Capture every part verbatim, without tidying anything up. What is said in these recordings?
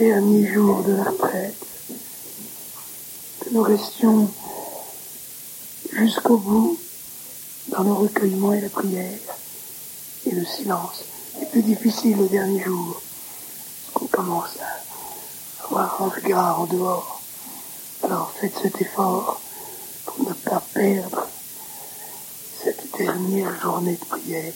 derniers jours de la retraite, que nous restions jusqu'au bout dans le recueillement et la prière et le silence. C'est plus difficile le dernier jour, parce qu'on commence à avoir un regard en dehors. Alors faites cet effort pour ne pas perdre cette dernière journée de prière.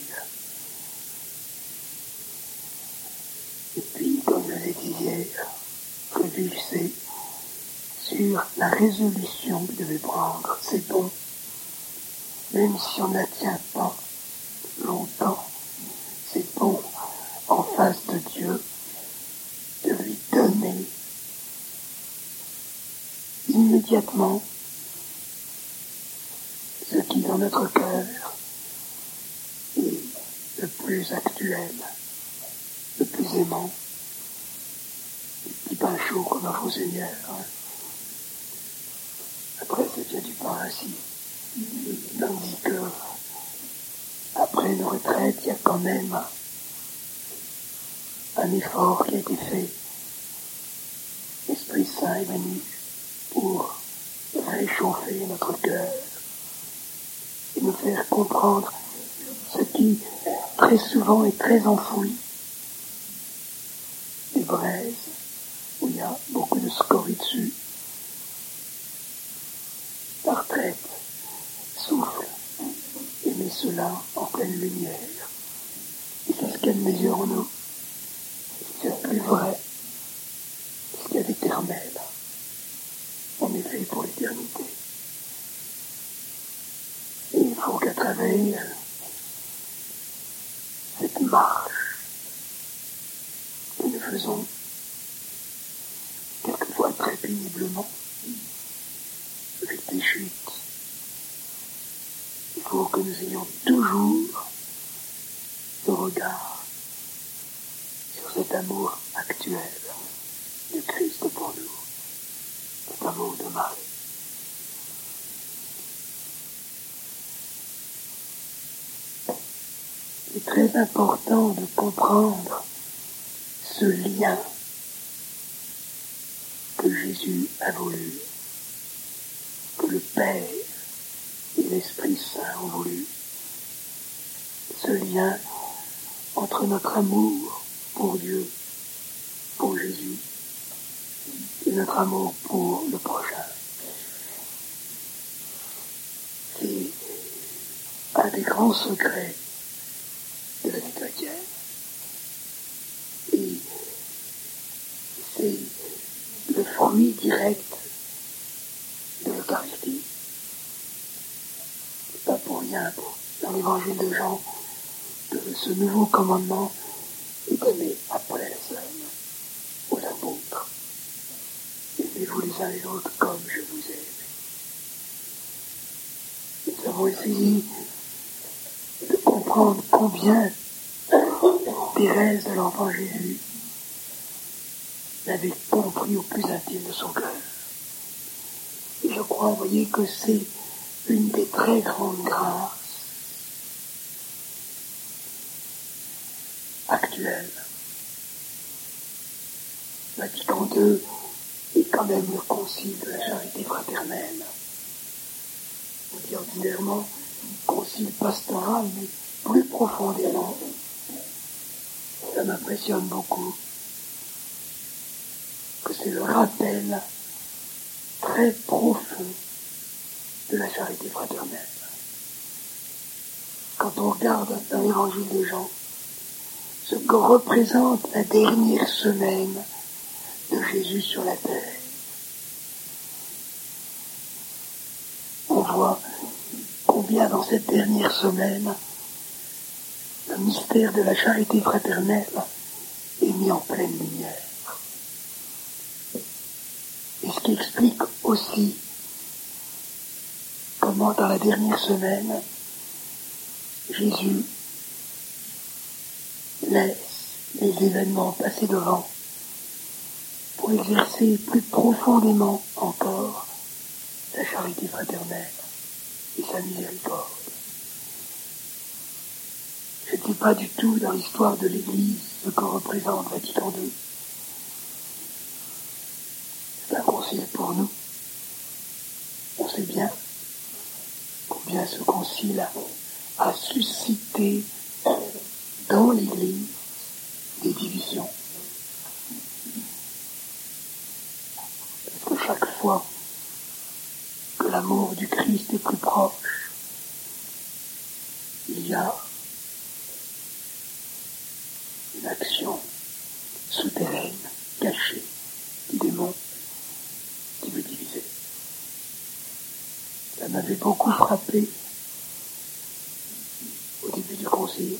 Et puis, comme je l'ai dit hier, réfléchissez sur la résolution que vous devez prendre. C'est bon, même si on ne la tient pas longtemps, c'est bon en face de Dieu de lui donner immédiatement ce qui dans notre cœur est le plus actuel, le plus aimant, le petit pain chaud qu'on offre au Seigneur. Après, c'est déjà du pain ainsi. Tandis que, après nos retraites, il y a quand même un effort qui a été fait. L'Esprit Saint est venu pour réchauffer notre cœur et nous faire comprendre ce qui, très souvent, est très enfoui. Des braises où il y a beaucoup de scories dessus. La retraite souffle et met cela en pleine lumière. Et c'est ce qu'il y a de meilleur en nous. C'est ce qu'il y a de plus vrai. C'est ce qu'il y a d'éternel. On est fait pour l'éternité. Et il faut qu'à travers cette marche que nous faisons, quelquefois très péniblement, avec des chutes, il faut que nous ayons toujours le regard sur cet amour actuel de Christ pour nous, cet amour de Marie. C'est très important de comprendre ce lien que Jésus a voulu, que le Père et l'Esprit Saint ont voulu. Ce lien entre notre amour pour Dieu, pour Jésus, et notre amour pour le prochain. C'est un des grands secrets de la vie chrétienne. Et c'est le fruit direct de l'Eucharistie. C'est pas pour rien, dans l'évangile de Jean, que ce nouveau commandement est donné après la scène aux apôtres. Aimez-vous les uns les autres comme je vous aime. Nous avons essayé de comprendre combien Thérèse de l'Enfant Jésus l'avait compris au plus intime de son cœur. Et je crois, vous voyez, que c'est une des très grandes grâces actuelles. Vatican deux est quand même le concile de la charité fraternelle. On dit ordinairement concile pastoral, mais plus profondément, ça m'impressionne beaucoup, que c'est le rappel très profond de la charité fraternelle. Quand on regarde dans l'évangile de Jean, ce que représente la dernière semaine de Jésus sur la terre, on voit combien dans cette dernière semaine, le mystère de la charité fraternelle est mis en pleine lumière. Et ce qui explique aussi comment dans la dernière semaine, Jésus laisse les événements passer devant pour exercer plus profondément encore sa charité fraternelle et sa miséricorde. Je ne dis pas du tout dans l'histoire de l'Église ce que représente Vatican deux. facile à, à susciter dans l'Église des divisions. Parce que chaque fois que l'amour du Christ est plus proche, il y a une action souterraine, cachée, du démon qui veut diviser. Ça m'avait beaucoup frappé au début du concile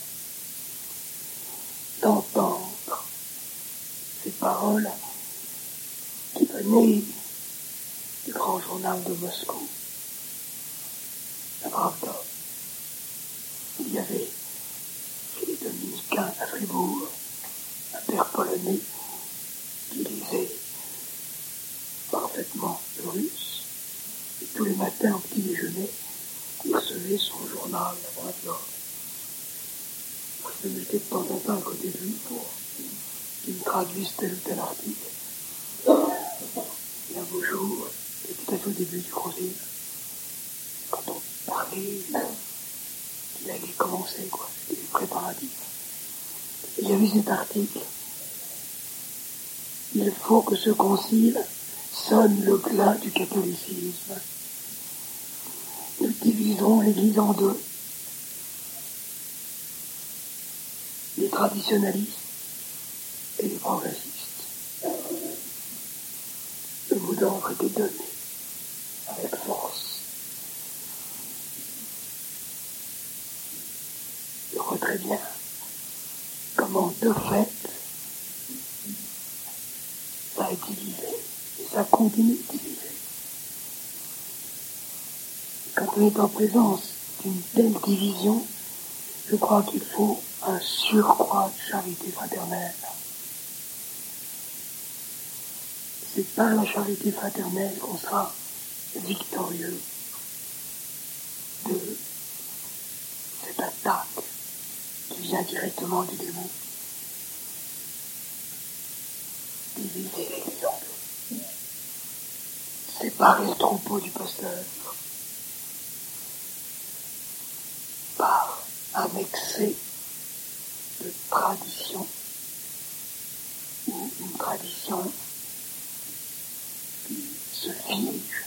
d'entendre ces paroles qui venaient du grand journal de Moscou, la Pravda. Il y avait chez les dominicains à Fribourg un père polonais qui lisait parfaitement le russe, et tous les matins au petit déjeuner, il recevait son journal, la Pravda. Je me mettais de temps en temps à côté de lui pour qu'il me traduise tel ou tel article. Et un beau jour, et tout à fait au début du concile, quand on parlait, il allait commencer, quoi, c'était les préparatifs. Et il y avait cet article. Il faut que ce concile sonne le glas du catholicisme. Nous diviserons l'Église en deux. Les traditionalistes et les progressistes. Le mot d'ordre était donné avec force. Je vois très bien comment, de fait, ça a divisé et ça continue de diviser. Quand on est en présence d'une telle division, je crois qu'il faut un surcroît de charité fraternelle. C'est par la charité fraternelle qu'on sera victorieux de cette attaque qui vient directement du démon. Diviser l'Église en deux. Séparer le troupeau du pasteur par un excès de tradition ou une tradition qui se fige.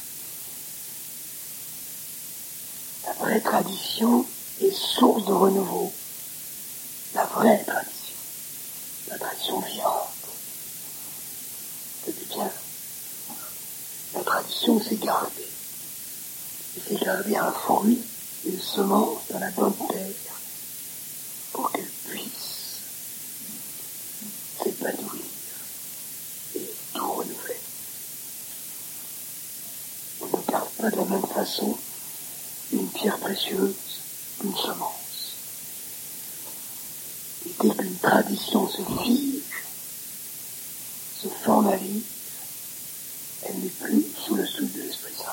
La vraie tradition est source de renouveau. La vraie tradition, la tradition vivante. C'est bien. La tradition, c'est garder. Et c'est garder un fruit, une semence dans la bonne terre pour qu'elle puisse s'épanouir et tout renouveler. On ne garde pas de la même façon une pierre précieuse qu'une semence. Et dès qu'une tradition se fige, se formalise, elle n'est plus sous le souffle de l'Esprit Saint.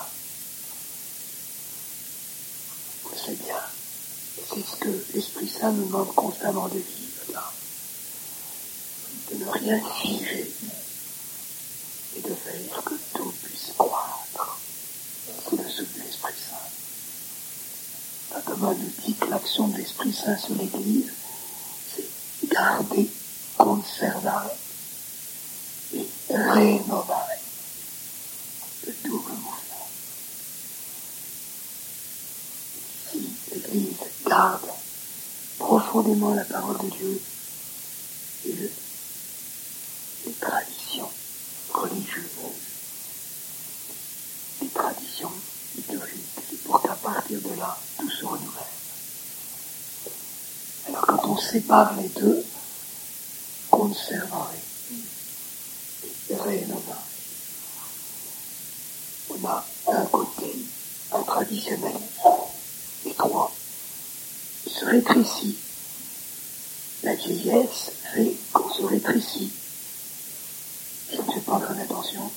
On le sait bien. Et c'est ce que l'Esprit Saint nous demande constamment de vivre là. De ne rien figer et de faire que tout puisse croître sous le souffle de l'Esprit Saint. Saint Thomas nous dit que l'action de l'Esprit Saint sur l'Église, c'est garder, conserver et rénover le double mouvement. Si l'Église garde profondément la parole de Dieu et le, les traditions religieuses, les traditions liturgiques, c'est pour qu'à partir de là, tout se renouvelle. Alors quand on sépare les deux, conserver et rénover, on a d'un côté un traditionnalisme étroit, il se rétrécit. La vieillesse fait qu'on se rétrécit. Je ne fais pas grande attention.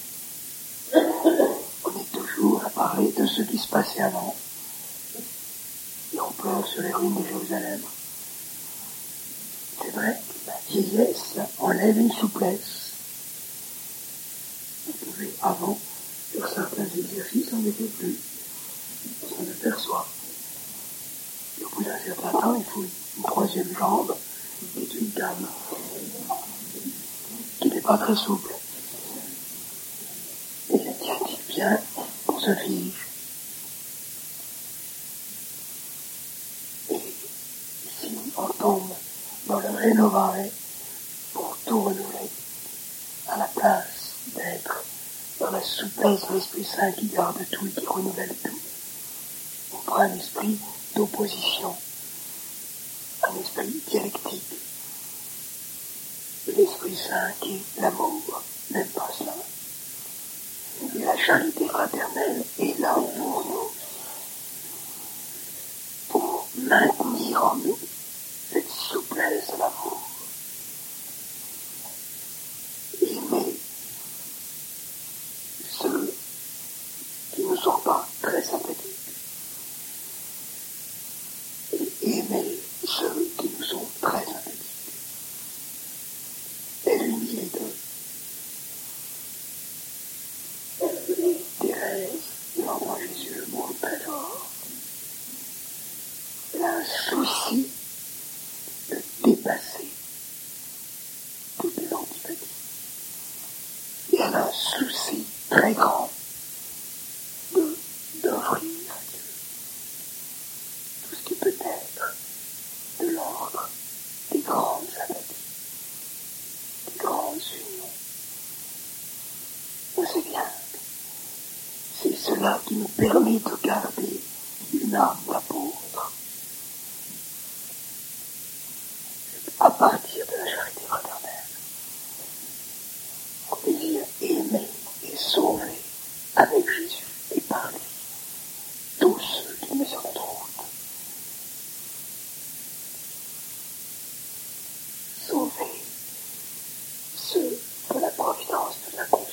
On est toujours à parler de ce qui se passait avant. Et on pleure sur les ruines de Jérusalem. C'est vrai, la vieillesse enlève une souplesse. On pouvait avant, sur certains exercices, on n'était plus. On s'en aperçoit. d'un certain temps, il faut une troisième jambe, qui est une gamme qui n'est pas très souple. Et tient-il bien qu'on se fige? Et si on tombe dans le rénover pour tout renouveler, à la place d'être dans la souplesse de l'Esprit Saint qui garde tout et qui renouvelle tout, on prend un esprit d'opposition, un esprit dialectique. L'Esprit Saint qui est l'amour n'aime pas cela. Et la charité fraternelle est là pour nous, pour maintenir en nous cette souplesse de l'amour. Aimer ceux qui ne sont pas très sympathiques et aimer ceux qui nous sont très sympathiques. Et l'unir les deux. Thérèse, l'enfant Jésus, le mot très fort. Elle a un souci de dépasser toutes les antipathies. Et elle a un souci très grand de, d'offrir à Dieu tout ce qui peut être de l'ordre des grandes sympathies, des grandes unions. On sait bien, c'est cela qui nous permet de garder une âme d'apôtre à partir de la charité fraternelle. On désire aimer et sauver avec Jésus et par lui tous ceux qui met sur notre route. Sauver ceux que la providence nous a confiés,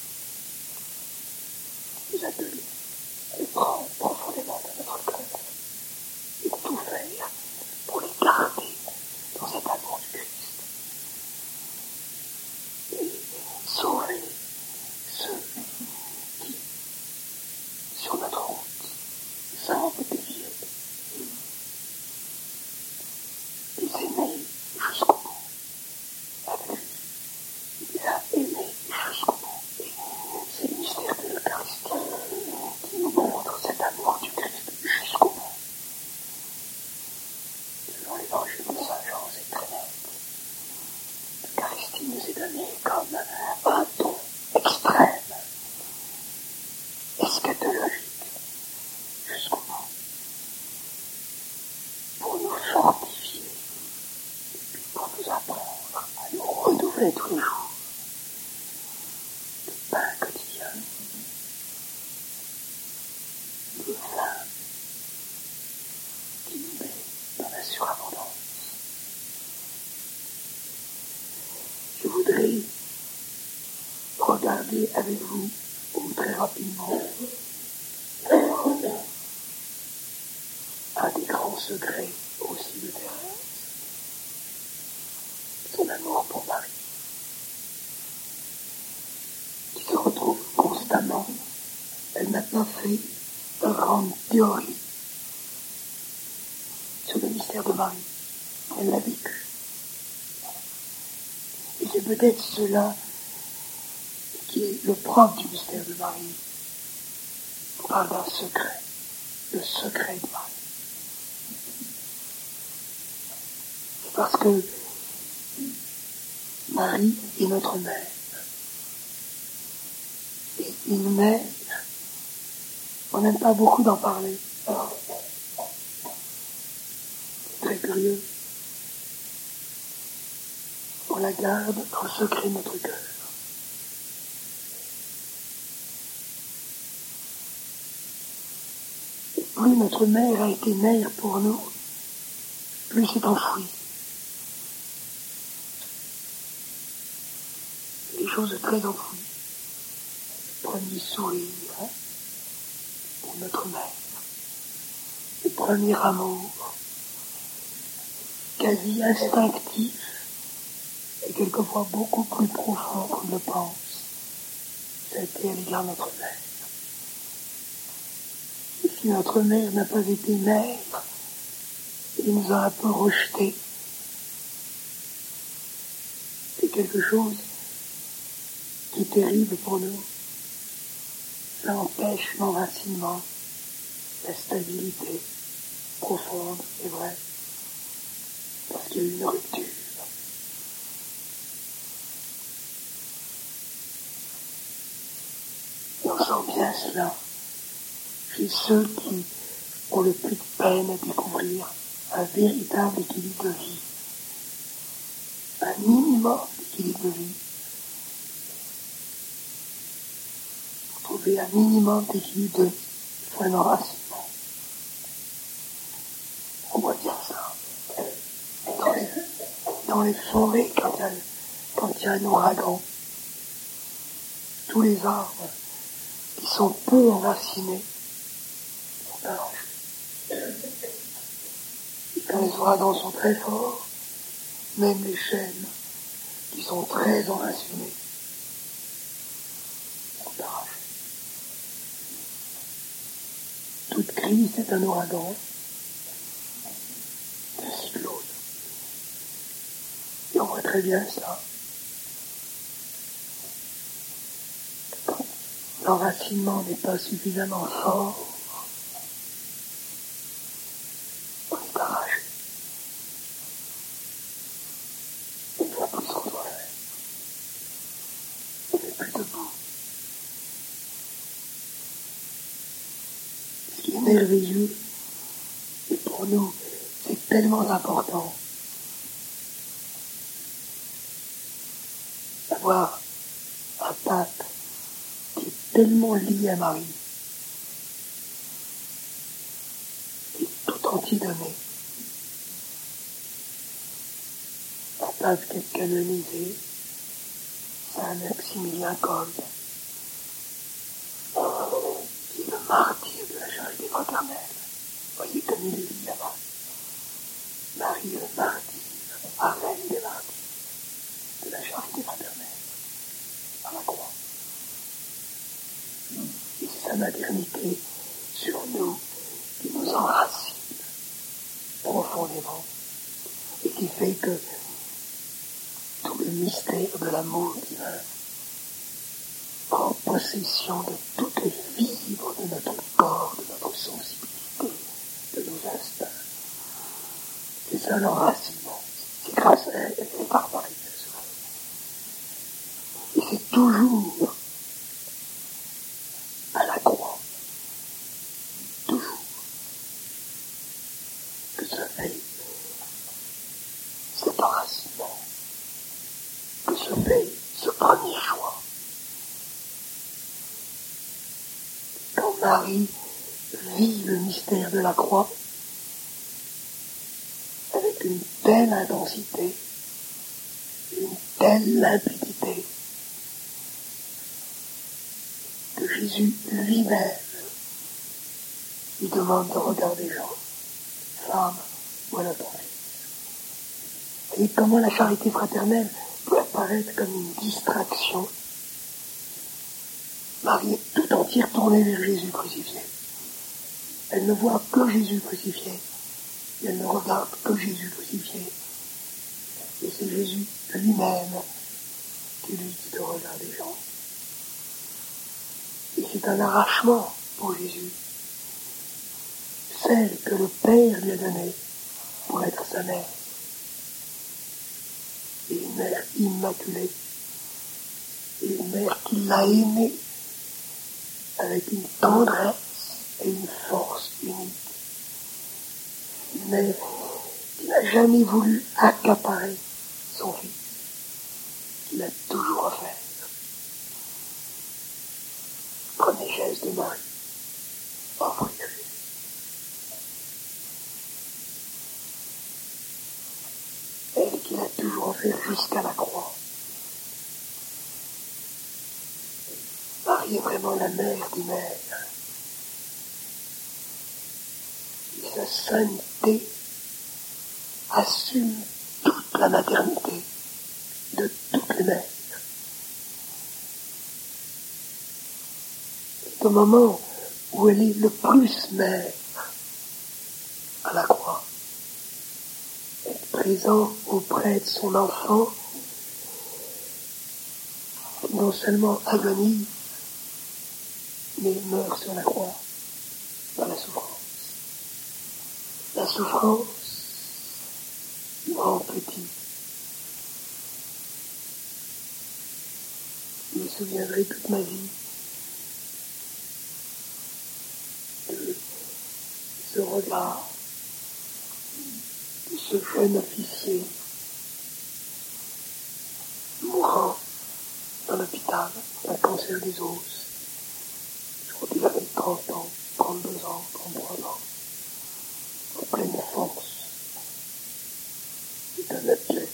nous appeler à les prendre profondément dans notre cœur et tout faire pour les garder dans cet amour du Christ. Et sauver ceux qui, sur notre route, semblent dévier. Les aimer jusqu'au bout. Avec lui, il les a aimés jusqu'au bout. Et c'est le mystère de l'Eucharistie qui nous montre cet amour du Christ jusqu'au bout. Selon l'évangile de Saint Jean, c'est très net. L'Eucharistie nous est donnée comme un don extrême, eschatologique, jusqu'au bout, pour nous fortifier, et puis pour nous apprendre à nous renouveler tous les jours. Le pain quotidien, le vin qui nous met dans la surabondance. Je voudrais regarder avec vous, ou très rapidement, un des grands secrets aussi de Thérèse, son amour pour Marie, qui se retrouve constamment. Elle n'a pas fait une grande théorie sur le mystère de Marie. Elle l'a vécu. Et c'est peut-être cela qui est le propre du mystère de Marie. On parle d'un secret, le secret de Marie. C'est parce que Marie est notre mère. Et une mère, on n'aime pas beaucoup d'en parler. C'est très curieux. On la garde dans le secret de notre cœur. Et plus notre mère a été mère pour nous, plus c'est enfoui. Des choses très enfouies. Le premier sourire hein, pour notre mère. Le premier amour, quasi instinctif, et quelquefois beaucoup plus profond qu'on le pense, ça a été à l'égard de notre mère. Et si notre mère n'a pas été mère, il nous a un peu rejetés. C'est quelque chose qui est terrible pour nous. Ça empêche l'enracinement, la stabilité profonde, c'est vrai, parce qu'il y a eu une rupture. Et on sent bien cela chez ceux qui ont le plus de peine à découvrir un véritable équilibre de vie, un minimum d'équilibre de vie. Trouver un minimum d'équilibre de vie, il faut un enracinement. On voit bien ça. Dans les, dans les forêts, quand il y a, quand il y a un ouragan, tous les arbres qui sont peu enracinés sont arrachés. Et quand les ouragans sont très forts, même les chênes qui sont très enracinés sont arrachés. Toute crise est un ouragan, un cyclone. Et on voit très bien ça. Quand l'enracinement n'est pas suffisamment fort, on est arraché. On ne voit plus ce qu'on doit faire. On n'est plus debout. Ce qui est merveilleux, et pour nous, c'est tellement important d'avoir un pape qui est tellement lié à Marie, qui est tout entier donné. Un pape qui est canonisé, Saint Maximilien Kolbe, qui est le martyr de la charité fraternelle. Voyez comme il est lié à Marie. Marie est le martyr, la reine des martyrs de la charité fraternelle, à la croix. Et c'est sa maternité sur nous qui nous enracine profondément et qui fait que tout le mystère de l'amour divin prend possession de toutes les fibres de notre corps, de notre sensibilité, de nos instincts. C'est ça l'enracinement. C'est grâce à elle, c'est par Marie. Et c'est toujours à la croix, toujours, que se fait cet enracinement, que se fait ce premier choix. Quand Marie vit le mystère de la croix, avec une telle intensité, une telle limpidité, que Jésus lui-même lui demande de regarder Jean, femme, voilà ton fils. Et comment la charité fraternelle peut apparaître comme une distraction. Marie est tout entière tournée vers Jésus crucifié. Elle ne voit que Jésus crucifié. Et elle ne regarde que Jésus crucifié. Et c'est Jésus lui-même qui lui dit de regarder Jean. Et c'est un arrachement pour Jésus. Celle que le Père lui a donnée pour être sa mère. Et une mère immaculée. Et une mère qui l'a aimée avec une tendresse et une force unique. Une mère qui n'a jamais voulu accaparer son fils, qui l'a toujours offert. Premier geste de Marie, offrir Jésus. Elle qui l'a toujours offert jusqu'à la croix. Marie est vraiment la mère des mères. Et sa sainteté assume toute la maternité de toutes les mères. C'est au moment où elle est le plus mère à la croix, présent auprès de son enfant, non seulement agonise, mais meurt sur la croix, dans la souffrance. La souffrance rend petit. Je me souviendrai toute ma vie de ce regard de ce jeune officier mourant dans l'hôpital d'un cancer des os. Je crois qu'il avait trente ans, trente-deux ans, trente-trois ans, en pleine force. C'est un athlète.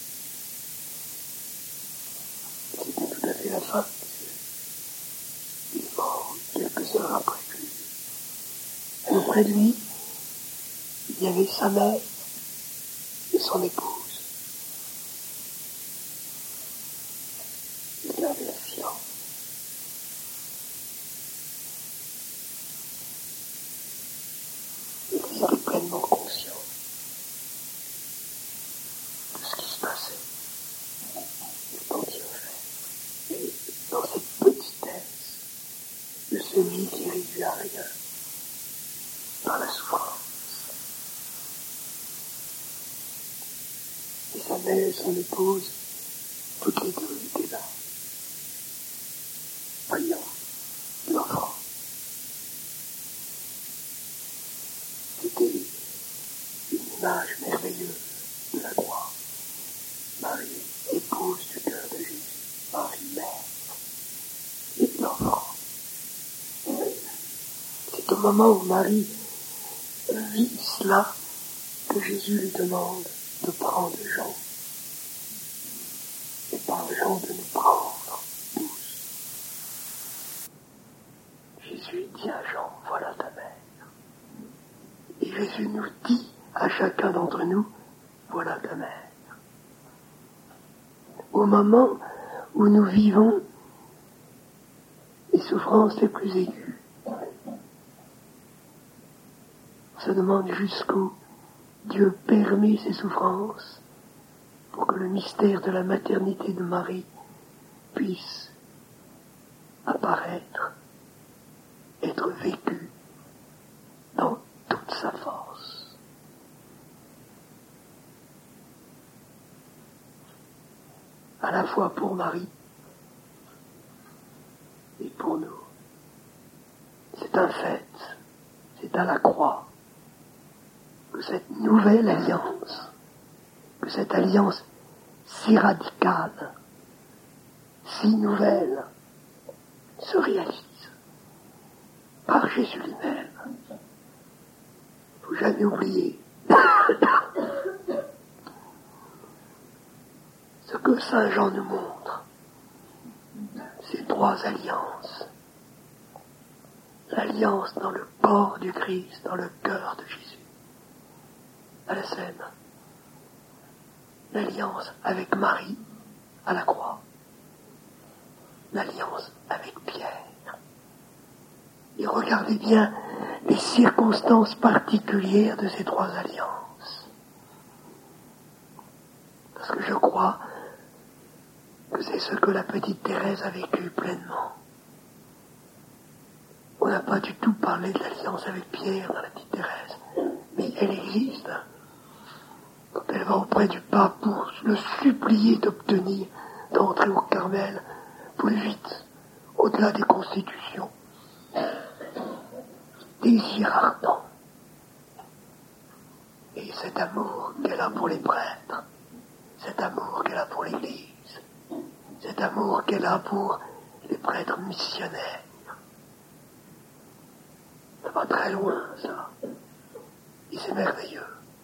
C'était tout à fait la fin. Il est mort quelques heures après lui. Et auprès de lui, il y avait sa mère et son épouse. Il gardait le silence. Et il était pleinement conscient de ce qui se passait. Et quand il fait, et dans cette petitesse de celui qui est réduit à rien par la souffrance. Et sa mère et son épouse, toutes les deux étaient là, priant l'enfant. C'était une image merveilleuse de la croix. Marie, épouse du cœur de Jésus, Marie, mère, et de l'enfant. C'est au moment où Marie vit cela que Jésus lui demande de prendre Jean, et par Jean de nous prendre tous. Jésus dit à Jean, voilà ta mère. Et Jésus nous dit à chacun d'entre nous, voilà ta mère. Au moment où nous vivons les souffrances les plus aiguës, on se demande jusqu'où Dieu permet ces souffrances pour que le mystère de la maternité de Marie puisse apparaître, être vécu dans toute sa force. À la fois pour Marie et pour nous. C'est un fait, c'est à la croix que cette nouvelle alliance, que cette alliance si radicale, si nouvelle, se réalise par Jésus lui-même. Il ne faut jamais oublier ce que Saint Jean nous montre, ces trois alliances. L'alliance dans le corps du Christ, dans le cœur de Jésus, à la scène. L'alliance avec Marie, à la croix. L'alliance avec Pierre. Et regardez bien les circonstances particulières de ces trois alliances. Parce que je crois que c'est ce que la petite Thérèse a vécu pleinement. On n'a pas du tout parlé de l'alliance avec Pierre dans la petite Thérèse, mais elle existe. Quand elle va auprès du pape pour le supplier d'obtenir d'entrer au Carmel plus vite, au-delà des constitutions. Désir ardent. Et cet amour qu'elle a pour les prêtres, cet amour qu'elle a pour l'Église, cet amour qu'elle a pour les prêtres missionnaires. Ça va très loin, ça. Et c'est merveilleux.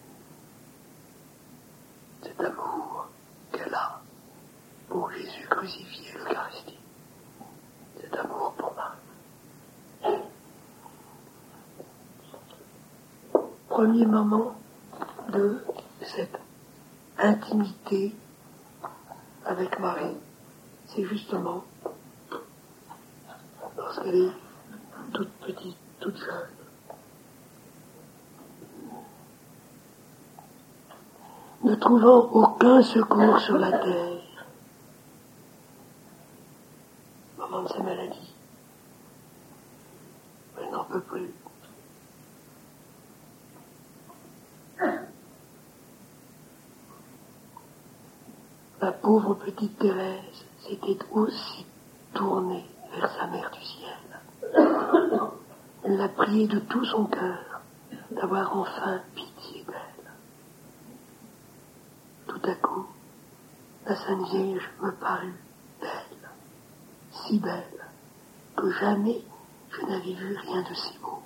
Cet amour qu'elle a pour Jésus crucifié, l'Eucharistie. Cet amour pour Marie. Premier moment de cette intimité avec Marie, c'est justement lorsqu'elle est toute petite, toute jeune. ne trouvant aucun secours sur la terre, au moment de sa maladie, elle n'en peut plus. La pauvre petite Thérèse s'était aussi tournée vers sa mère du ciel. Elle l'a priée de tout son cœur d'avoir enfin pitié d'elle. Tout à coup, la Sainte Vierge me parut belle, si belle, que jamais je n'avais vu rien de si beau.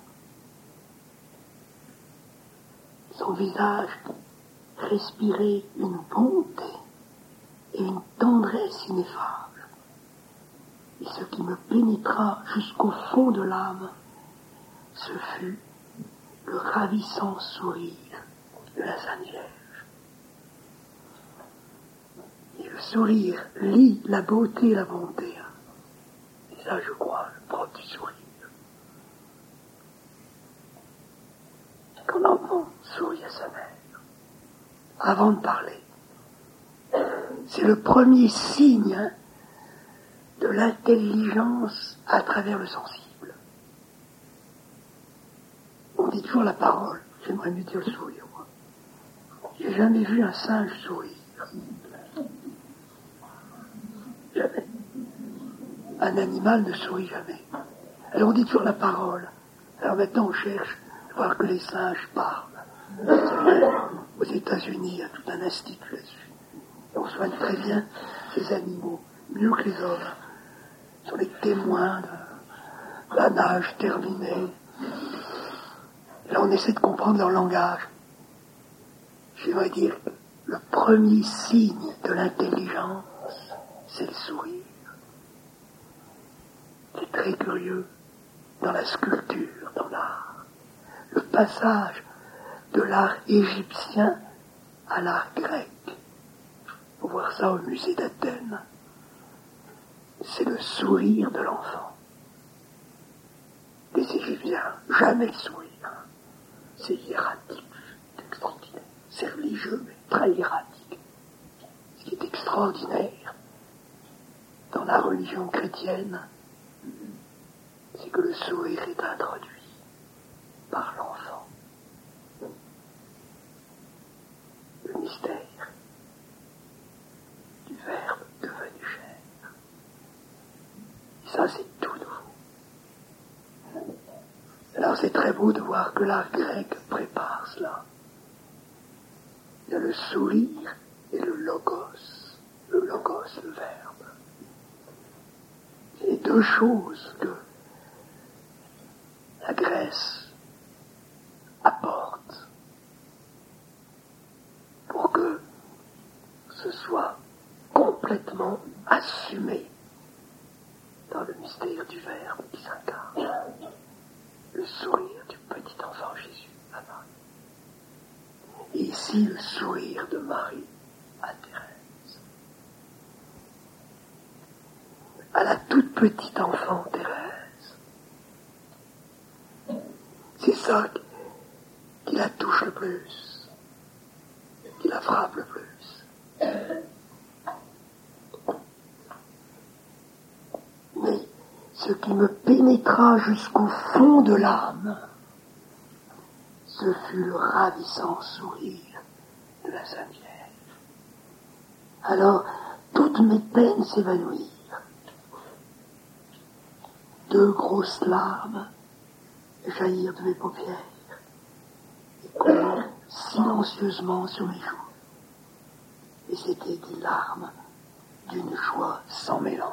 Son visage respirait une bonté et une tendresse ineffable. Et ce qui me pénétra jusqu'au fond de l'âme, ce fut le ravissant sourire de la Sainte Vierge. Et le sourire lie la beauté et la bonté. Et ça, je crois, le propre du sourire. Quand l'enfant sourit à sa mère, avant de parler, c'est le premier signe de l'intelligence à travers le sensible. On dit toujours la parole, j'aimerais mieux dire le sourire, moi. J'ai jamais vu un singe sourire. Jamais. Un animal ne sourit jamais. Alors on dit toujours la parole. Alors maintenant on cherche à voir que les singes parlent. C'est vrai, aux États-Unis, il y a tout un institut là-dessus. Et on soigne très bien ces animaux, mieux que les hommes. Ils sont les témoins d'un âge terminé. Et là on essaie de comprendre leur langage. J'aimerais dire que le premier signe de l'intelligence, c'est le sourire. C'est très curieux dans la sculpture, dans l'art. Le passage de l'art égyptien à l'art grec. Il faut voir ça au musée d'Athènes. C'est le sourire de l'enfant. Les Égyptiens, jamais le sourire. C'est hiératique, c'est extraordinaire. C'est religieux, mais très hiératique. Ce qui est extraordinaire dans la religion chrétienne, c'est que le sourire est introduit par l'enfant. Le mystère du Verbe devenu chair. Et ça, c'est tout nouveau. Alors c'est très beau de voir que l'art grec prépare cela. Il y a le sourire et le logos. Le logos, le verbe. C'est les deux choses que la Grèce apporte pour que ce soit complètement assumé dans le mystère du Verbe qui s'incarne. Le sourire du petit enfant Jésus à Marie. Et ici, le sourire de Marie à Thérèse. À la toute petite enfant Thérèse. C'est ça qui la touche le plus, qui la frappe le plus. Mais ce qui me pénétra jusqu'au fond de l'âme, ce fut le ravissant sourire de la Sainte Vierge. Alors, toutes mes peines s'évanouirent. Deux grosses larmes jaillirent de mes paupières et coulèrent silencieusement sur mes joues. Et c'étaient des larmes d'une joie sans mélange.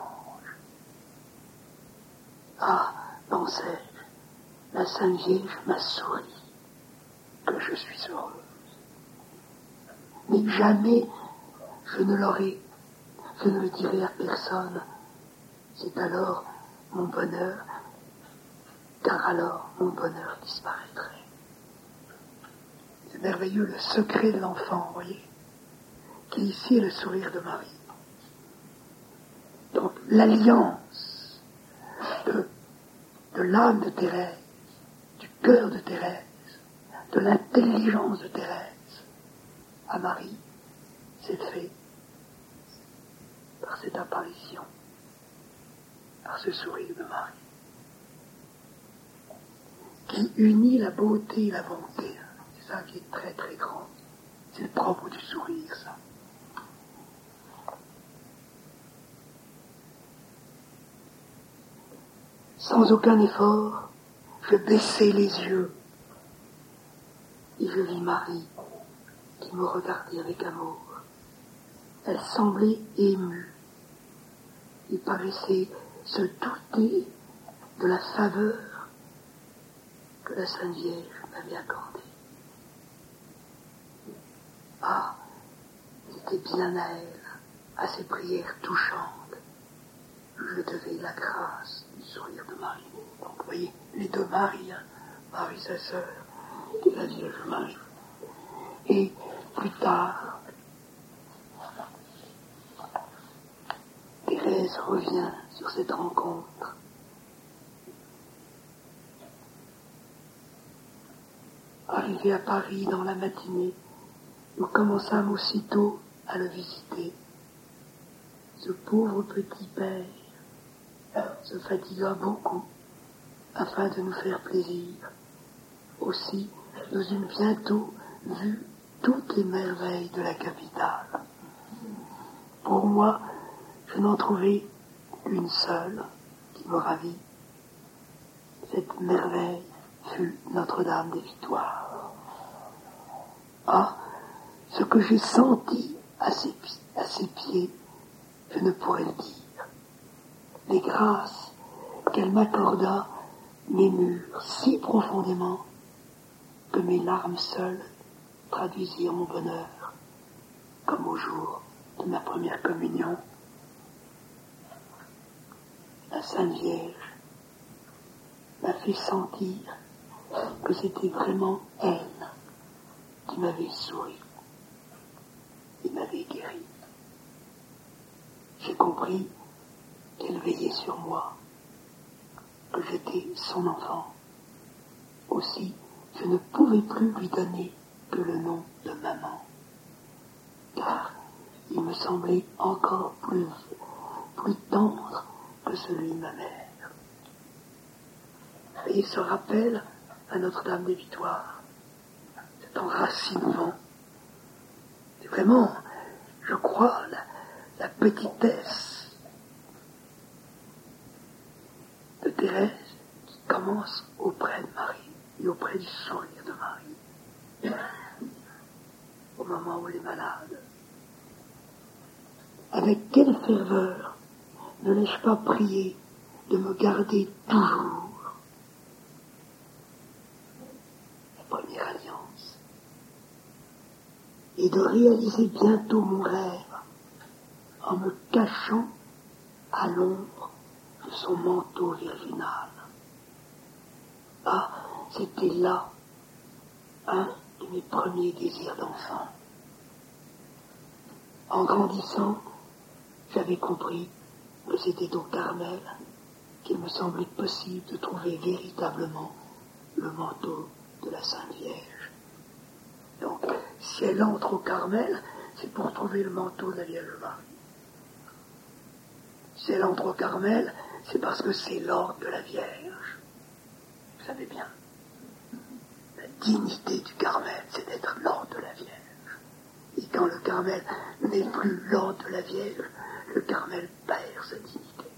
Ah, pensais-je, la Sainte Vierge m'a souri, que je suis heureuse. Mais jamais je ne l'aurai, je ne le dirai à personne. C'est alors mon bonheur, car alors mon bonheur disparaîtrait. C'est merveilleux, le secret de l'enfant, vous voyez, qui ici est le sourire de Marie. Donc l'alliance de, de l'âme de Thérèse, du cœur de Thérèse, de l'intelligence de Thérèse à Marie, c'est fait par cette apparition, par ce sourire de Marie, qui unit la beauté et la bonté. C'est ça qui est très très grand. C'est le propre du sourire, ça. Sans aucun effort, je baissai les yeux et je vis Marie qui me regardait avec amour. Elle semblait émue. Il paraissait se douter de la faveur que la Sainte Vierge m'avait accordée. Ah, c'était bien à elle, à ses prières touchantes, je devais la grâce du sourire de Marie. Donc, vous voyez, les deux Marie, hein, Marie sa sœur et la Vierge Marie. Et plus tard, Thérèse revient sur cette rencontre. Arrivé à Paris dans la matinée, nous commençâmes aussitôt à le visiter. Ce pauvre petit père se fatigua beaucoup afin de nous faire plaisir. Aussi, nous eûmes bientôt vu toutes les merveilles de la capitale. Pour moi, je n'en trouvais qu'une seule qui me ravit. Cette merveille fut Notre-Dame des Victoires. Ah, ce que j'ai senti à ses, à ses pieds, je ne pourrais le dire. Les grâces qu'elle m'accorda m'émurent si profondément que mes larmes seules traduisirent mon bonheur, comme au jour de ma première communion. La Sainte Vierge m'a fait sentir que c'était vraiment elle qui m'avait souri et m'avait guéri. J'ai compris qu'elle veillait sur moi, que j'étais son enfant. Aussi, je ne pouvais plus lui donner que le nom de maman, car il me semblait encore plus, plus tendre que celui de ma mère. Et ce rappel à Notre-Dame des Victoires, cet enracinement, c'est vraiment, je crois, la, la petitesse de Thérèse qui commence auprès de Marie et auprès du sourire de Marie au moment où elle est malade. Avec quelle ferveur ne l'ai-je pas prié de me garder toujours la première alliance et de réaliser bientôt mon rêve en me cachant à l'ombre de son manteau virginal. Ah, c'était là un de mes premiers désirs d'enfant. En grandissant, j'avais compris que c'était au Carmel qu'il me semblait possible de trouver véritablement le manteau de la Sainte Vierge. Donc, si elle entre au Carmel, c'est pour trouver le manteau de la Vierge Marie. Si elle entre au Carmel, c'est parce que c'est l'ordre de la Vierge. Vous savez bien, la dignité du Carmel, c'est d'être l'ordre de la Vierge. Et quand le Carmel n'est plus l'ordre de la Vierge, le Carmel perd sa dignité.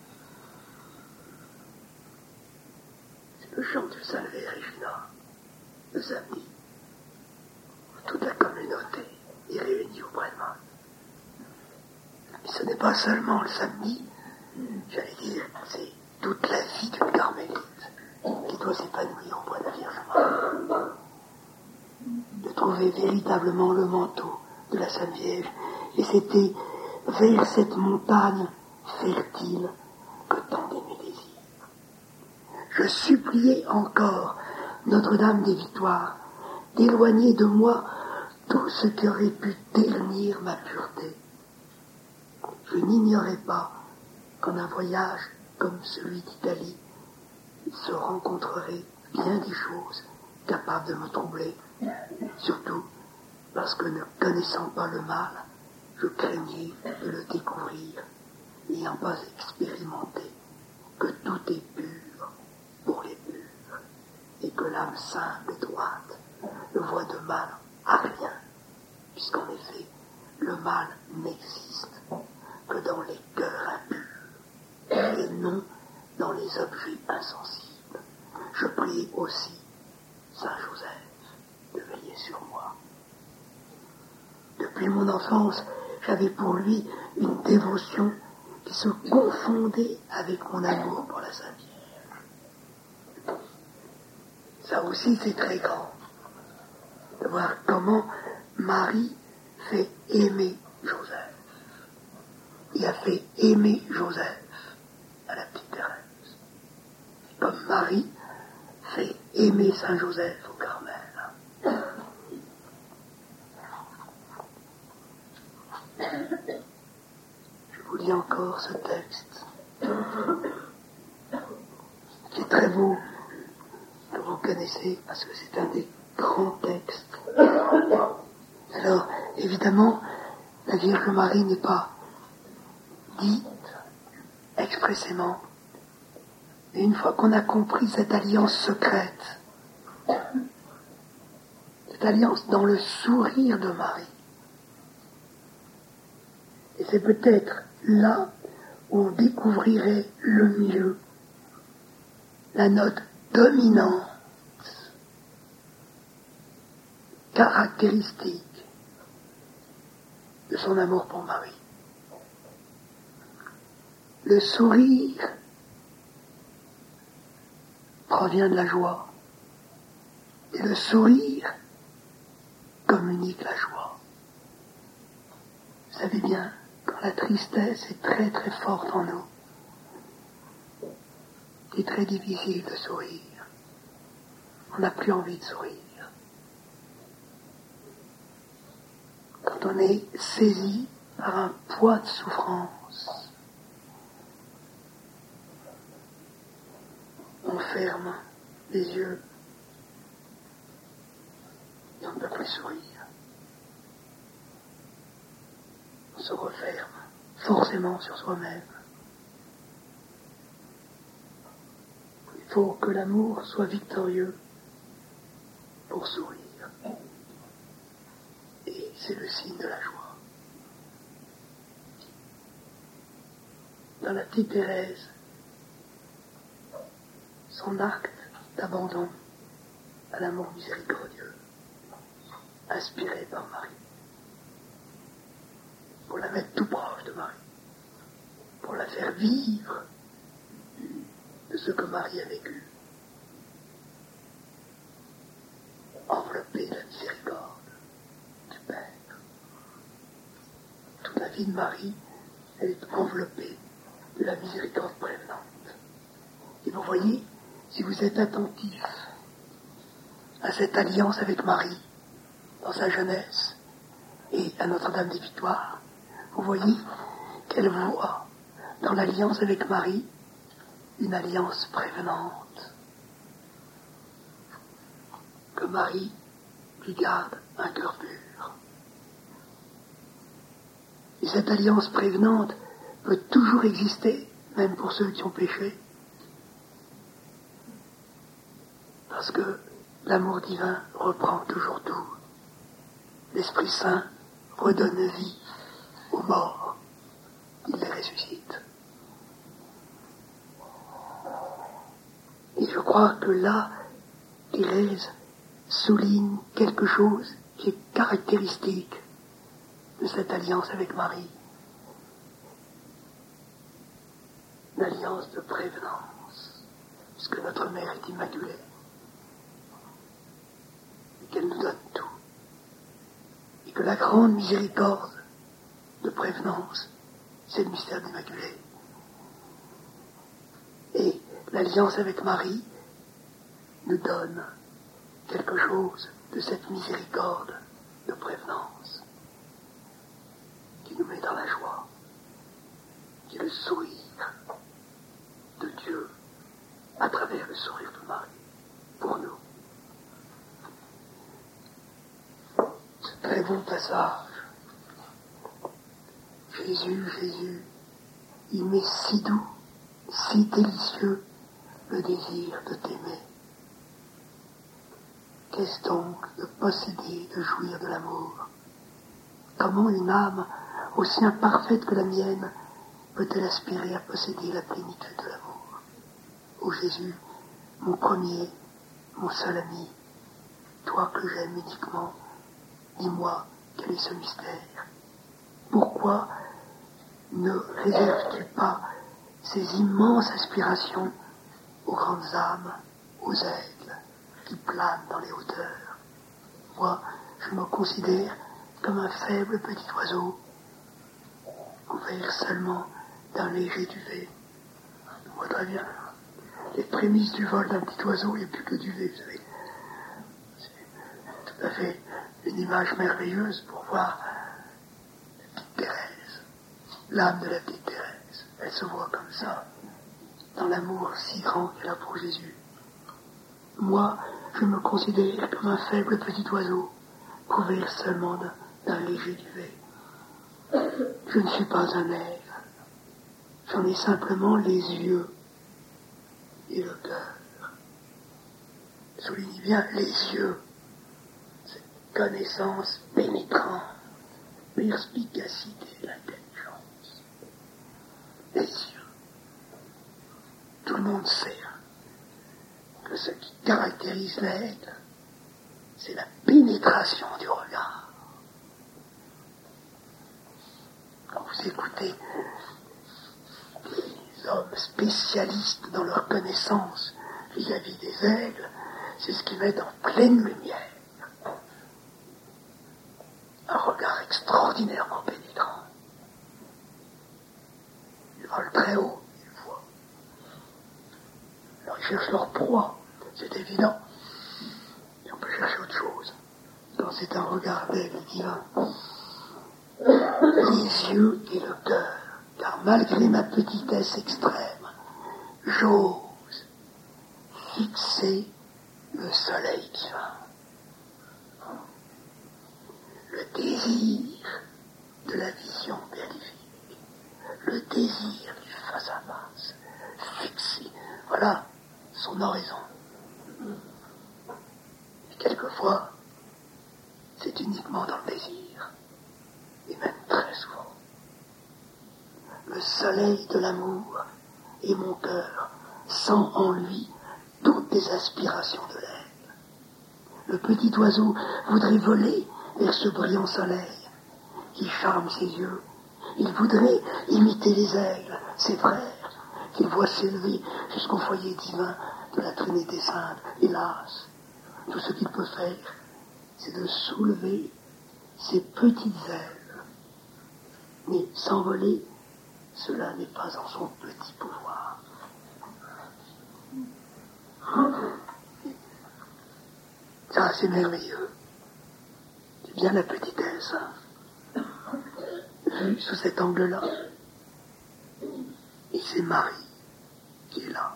C'est le chant du Salve Regina, le samedi, où toute la communauté est réunie auprès de moi. Mais ce n'est pas seulement le samedi, j'allais dire, c'est toute la vie d'une carmélite qui doit s'épanouir auprès de la Vierge Marie. De trouver véritablement le manteau de la Sainte Vierge, et c'était vers cette montagne fertile que tendaient mes désirs. Je suppliais encore Notre-Dame des Victoires d'éloigner de moi tout ce qui aurait pu ternir ma pureté. Je n'ignorais pas qu'en un voyage comme celui d'Italie, il se rencontrerait bien des choses capables de me troubler, surtout parce que ne connaissant pas le mal, je craignais de le découvrir, n'ayant pas expérimenté que tout est pur pour les purs, et que l'âme simple et droite ne voit de mal à rien, puisqu'en effet, le mal n'existe que dans les cœurs impurs, et non dans les objets insensibles. Je prie aussi Saint Joseph de veiller sur moi. Depuis mon enfance, j'avais pour lui une dévotion qui se confondait avec mon amour pour la Sainte Vierge. Ça aussi, c'est très grand, de voir comment Marie fait aimer Joseph. Il a fait aimer Joseph à la petite Thérèse, comme Marie fait aimer Saint Joseph au Carmel. Je vous lis encore ce texte, qui est très beau, que vous connaissez, parce que c'est un des grands textes. Alors, évidemment, la Vierge Marie n'est pas dite expressément, et une fois qu'on a compris cette alliance secrète, cette alliance dans le sourire de Marie, et c'est peut-être là où on découvrirait le mieux la note dominante, caractéristique de son amour pour Marie. Le sourire provient de la joie, et le sourire communique la joie. Vous savez bien, quand la tristesse est très très forte en nous, c'est très difficile de sourire. On n'a plus envie de sourire. Quand on est saisi par un poids de souffrance, on ferme les yeux et on ne peut plus sourire. On se referme forcément sur soi-même. Il faut que l'amour soit victorieux pour sourire. Et c'est le signe de la joie. Dans la petite Thérèse, son acte d'abandon à l'amour miséricordieux, inspiré par Marie, pour la mettre tout proche de Marie, pour la faire vivre de ce que Marie a vécu, enveloppée de la miséricorde du Père. Toute la vie de Marie, elle est enveloppée de la miséricorde prévenante. Et vous voyez, si vous êtes attentif à cette alliance avec Marie, dans sa jeunesse, et à Notre-Dame des Victoires, vous voyez qu'elle voit dans l'alliance avec Marie une alliance prévenante, que Marie lui garde un cœur pur. Et cette alliance prévenante peut toujours exister, même pour ceux qui ont péché, parce que l'amour divin reprend toujours tout. L'Esprit Saint redonne vie aux morts, il les ressuscite. Et je crois que là, Thérèse souligne quelque chose qui est caractéristique de cette alliance avec Marie. Une alliance de prévenance, puisque notre mère est immaculée, et qu'elle nous donne tout. Et que la grande miséricorde de prévenance, c'est le mystère de l'Immaculée. Et l'alliance avec Marie nous donne quelque chose de cette miséricorde de prévenance qui nous met dans la joie, qui est le sourire de Dieu à travers le sourire de Marie pour nous. Ce très beau passage Jésus, Jésus, il m'est si doux, si délicieux le désir de t'aimer. Qu'est-ce donc de posséder, de jouir de l'amour? Comment une âme aussi imparfaite que la mienne peut-elle aspirer à posséder la plénitude de l'amour? Ô Jésus, mon premier, mon seul ami, toi que j'aime uniquement, dis-moi quel est ce mystère. Pourquoi ne réserves-tu pas ces immenses aspirations aux grandes âmes, aux aigles qui planent dans les hauteurs? Moi, je me considère comme un faible petit oiseau, couvert seulement d'un léger duvet. On voit très bien les prémices du vol d'un petit oiseau, il n'y a plus que duvet, vous savez. C'est tout à fait une image merveilleuse pour voir la petite Thérèse, l'âme de la petite Thérèse. Elle se voit comme ça, dans l'amour si grand qu'elle a pour Jésus. Moi, je me considère comme un faible petit oiseau, couvert seulement d'un, d'un léger duvet. Je ne suis pas un aigle, j'en ai simplement les yeux et le cœur. Soulignez bien les yeux, cette connaissance pénétrante, perspicacité, l'intelligence. Les yeux. Tout le monde sait hein, que ce qui caractérise l'aigle, c'est la pénétration du regard. Quand vous écoutez les hommes spécialistes dans leur connaissance vis-à-vis des aigles, c'est ce qu'ils mettent en pleine lumière. Un regard extraordinairement pénétrant. Ils volent très haut, ils voient. Alors ils cherchent leur proie, c'est évident. Et on peut chercher autre chose. Quand c'est un regard d'aigle divin. Les yeux et le cœur, car malgré ma petitesse extrême, j'ose fixer le soleil divin. Le désir de la vision béatifique, le désir du face à face, fixé, voilà son horizon. Et quelquefois, c'est uniquement dans le désir, et même très souvent. Le soleil de l'amour et mon cœur sent en lui toutes les aspirations de l'aigle. Le petit oiseau voudrait voler vers ce brillant soleil qui charme ses yeux. Il voudrait imiter les aigles, ses frères, qu'il voit s'élever jusqu'au foyer divin de la Trinité Sainte. Hélas, tout ce qu'il peut faire, c'est de soulever ses petites ailes. Mais s'envoler, cela n'est pas en son petit pouvoir. Ça, c'est merveilleux. C'est bien la petitesse, hein. Vu sous cet angle-là. Et c'est Marie qui est là.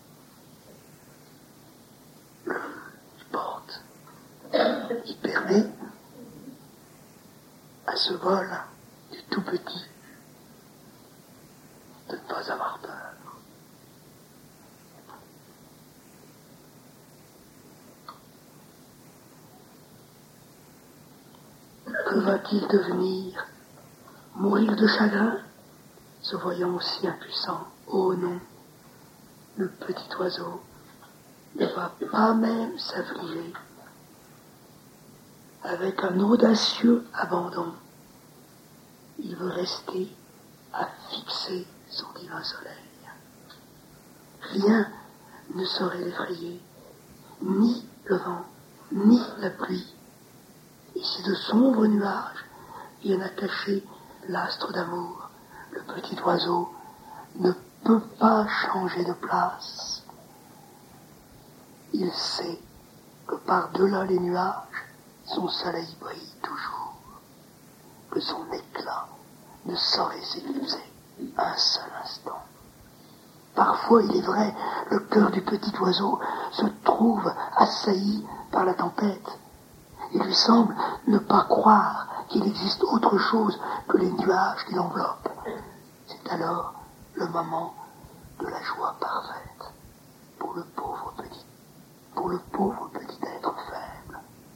Il porte. Il permet à ce vol du tout petit de ne pas avoir peur. Que va-t-il devenir? Mourir de chagrin, se voyant aussi impuissant? Oh non, le petit oiseau ne va pas même s'affliger. Avec un audacieux abandon, il veut rester à fixer son divin soleil. Rien ne saurait l'effrayer, ni le vent, ni la pluie. Et si de sombres nuages viennent à cacher l'astre d'amour, le petit oiseau ne peut pas changer de place. Il sait que par-delà les nuages, son soleil brille toujours, que son éclat ne saurait s'éclipser un seul instant. Parfois, il est vrai, le cœur du petit oiseau se trouve assailli par la tempête. Il lui semble ne pas croire qu'il existe autre chose que les nuages qui l'enveloppent. C'est alors le moment de la joie parfaite pour le pauvre petit, pour le pauvre petit être faible.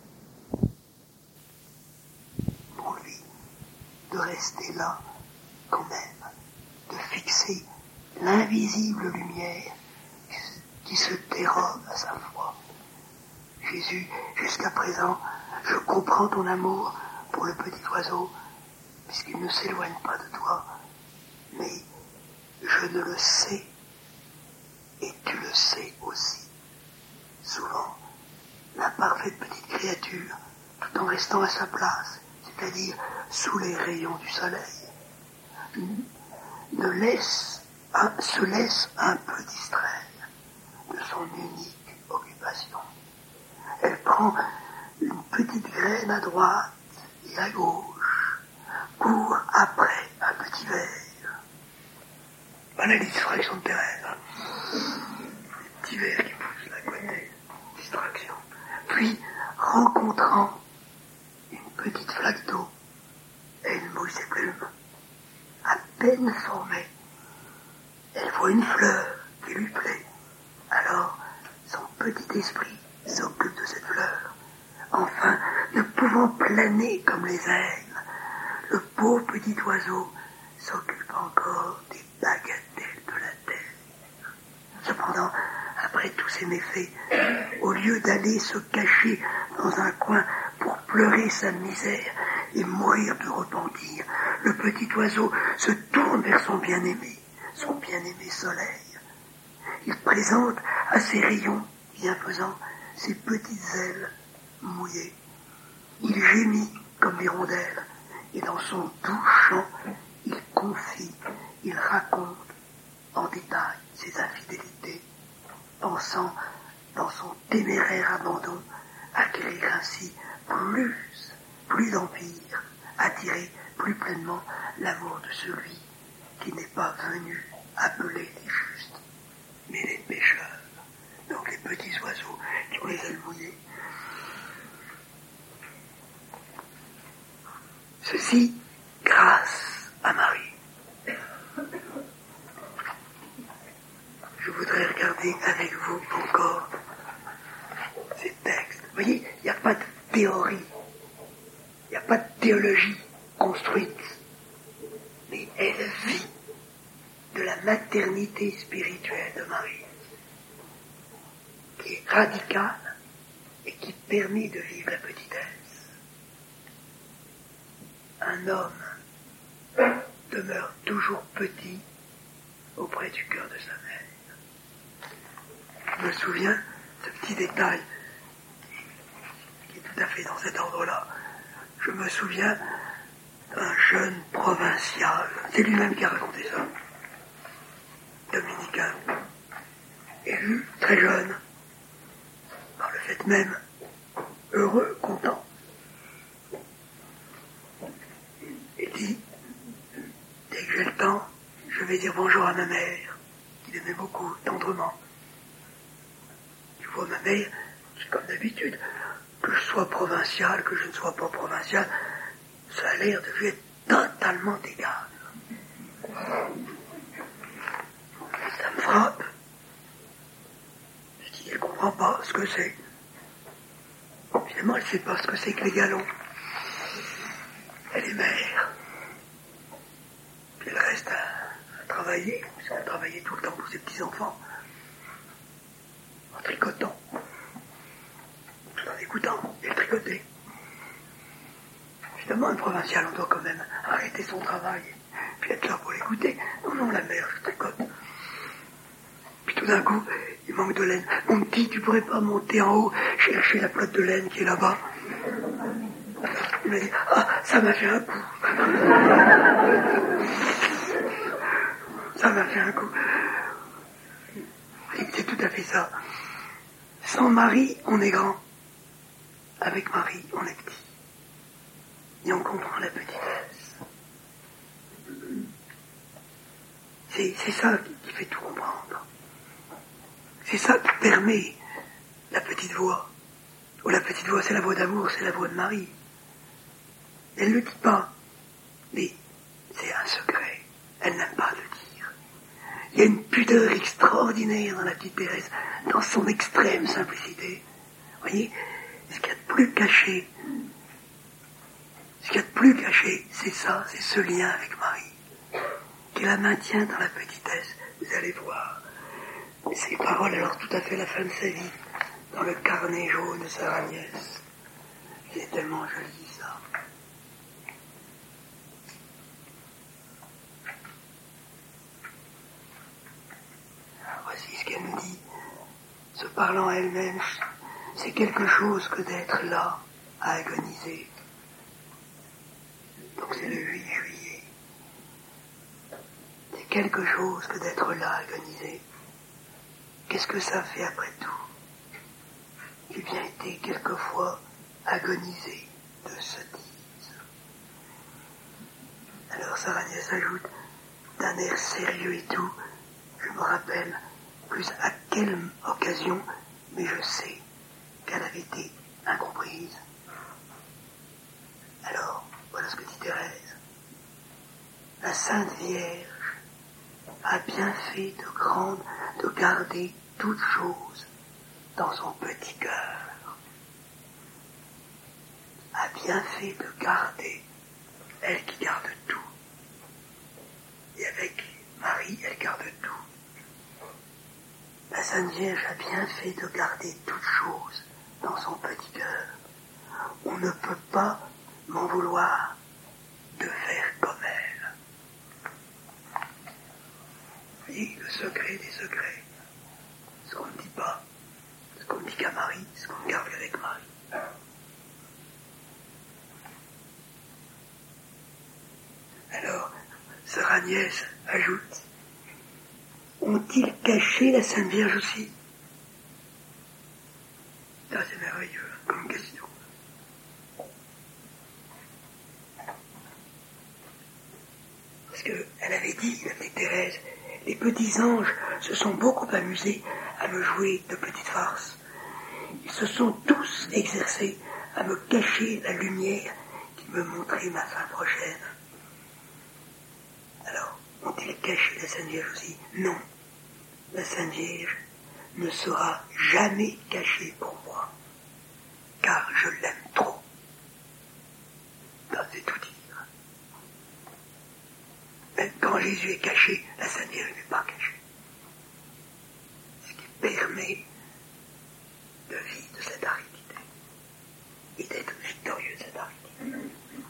Pour lui, de rester là, quand même, de fixer l'invisible lumière qui se dérobe à sa foi. Jésus, jusqu'à présent, je comprends ton amour pour le petit oiseau, puisqu'il ne s'éloigne pas de toi, mais je ne le sais, et tu le sais aussi. Souvent, la parfaite petite créature, tout en restant à sa place, c'est-à-dire sous les rayons du soleil, ne laisse, un, se laisse un peu distraire de son unique occupation. Elle prend une petite graine à droite et à gauche, court après un petit ver. Voilà les distractions de Thérèse. Les petits vers qui poussent d'un côté, distraction. Puis, rencontrant une petite flaque d'eau, elle mouille ses plumes. À peine formée, elle voit une fleur qui lui plaît. Alors, son petit esprit s'occupe de cette fleur. Enfin, ne pouvant planer comme les aigles, le pauvre petit oiseau s'occupe encore des bagatelles de la terre. Cependant, après tous ces méfaits, au lieu d'aller se cacher dans un coin pour pleurer sa misère et mourir de repentir, le petit oiseau se tourne vers son bien-aimé, son bien-aimé soleil. Il présente à ses rayons bienfaisants ses petites ailes mouillées. Il gémit comme l'hirondelle, et dans son doux chant, il confie, il raconte en détail ses infidélités, pensant dans son téméraire abandon acquérir ainsi plus, plus d'empire, attirer plus pleinement l'amour de celui qui n'est pas venu appeler les justes, mais les pécheurs, donc les petits oiseaux qui ont les ailes mouillées. Ceci grâce à Marie. Je voudrais regarder avec vous encore ces textes. Vous voyez, il n'y a pas de théorie, il n'y a pas de théologie construite, mais elle vit de la maternité spirituelle de Marie, qui est radicale et qui permet de vivre la petitesse. Un homme demeure toujours petit auprès du cœur de sa mère. Je me souviens, ce petit détail, qui est tout à fait dans cet ordre-là, je me souviens d'un jeune provincial, c'est lui-même qui a raconté ça, dominicain, élu très jeune, par le fait même, heureux, content. Il dit, dès que j'ai le temps, je vais dire bonjour à ma mère, qu'il aimait beaucoup, tendrement. Tu vois, ma mère, c'est comme d'habitude, que je sois provincial, que je ne sois pas provincial, ça a l'air de lui être totalement égal. Ça me frappe. Je dis, elle ne comprend pas ce que c'est. Évidemment, elle ne sait pas ce que c'est que les galons. Elle est mère. Puis elle reste à, à travailler, puisqu'elle travaillait tout le temps pour ses petits-enfants, en tricotant. Tout en écoutant, elle tricotait. Évidemment, un provincial, on doit quand même arrêter son travail, puis être là pour l'écouter. Non, non, la mère, je tricote. Puis tout d'un coup, il manque de laine. Mon petit, tu pourrais pas monter en haut, chercher la pelote de laine qui est là-bas? Il m'a dit, ah, ça m'a fait un coup. Ça m'a fait un coup. Et c'est tout à fait ça. Sans Marie, on est grand. Avec Marie, on est petit. Et on comprend la petitesse. C'est, c'est ça qui fait tout comprendre. C'est ça qui permet la petite voix. Ou la petite voix, c'est la voix d'amour, c'est la voix de Marie. Elle ne le dit pas, mais c'est un secret. Elle n'aime pas le dire. Il y a une pudeur extraordinaire dans la petite Thérèse, dans son extrême simplicité. Vous voyez, ce qu'il y a de plus caché, ce qu'il y a de plus caché, c'est ça, c'est ce lien avec Marie, qui la maintient dans la petitesse. Vous allez voir ces paroles, alors tout à fait la fin de sa vie, dans le carnet jaune de Sœur Agnès. C'est tellement joli, ça. Voici ce qu'elle nous dit. Se parlant à elle-même, c'est quelque chose que d'être là, à agoniser. Donc c'est le huit juillet. C'est quelque chose que d'être là, à agoniser. Qu'est-ce que ça fait après tout? J'ai bien été quelquefois agonisé de sottises. Alors Sœur Agnès ajoute, d'un air sérieux et tout, je me rappelle plus à quelle occasion, mais je sais qu'elle avait été incomprise. Alors, voilà ce que dit Thérèse. La Sainte Vierge a bien fait de grande, de garder toutes choses dans son petit cœur. A bien fait de garder, elle qui garde tout. Et avec Marie, elle garde tout. La Sainte Vierge a bien fait de garder toutes choses dans son petit cœur. On ne peut pas m'en vouloir de faire comme elle. Vous voyez, le secret des secrets. Ce qu'on ne dit pas, ce qu'on ne dit qu'à Marie, ce qu'on garde avec Marie. Alors, Sœur Agnès ajoute, ont-ils caché la Sainte Vierge aussi? Ça, c'est merveilleux comme question. Parce qu'elle avait dit, la petite Thérèse, les petits anges se sont beaucoup amusés à me jouer de petites farces. Ils se sont tous exercés à me cacher la lumière qui me montrait ma fin prochaine. Alors, ont-ils caché la Sainte Vierge aussi? Non. La Sainte Vierge ne sera jamais cachée pour moi, car je l'aime trop. Ça, c'est tout dire. Même quand Jésus est caché, la Sainte Vierge n'est pas cachée. Ce qui permet de vivre de cette aridité et d'être victorieux de cette aridité.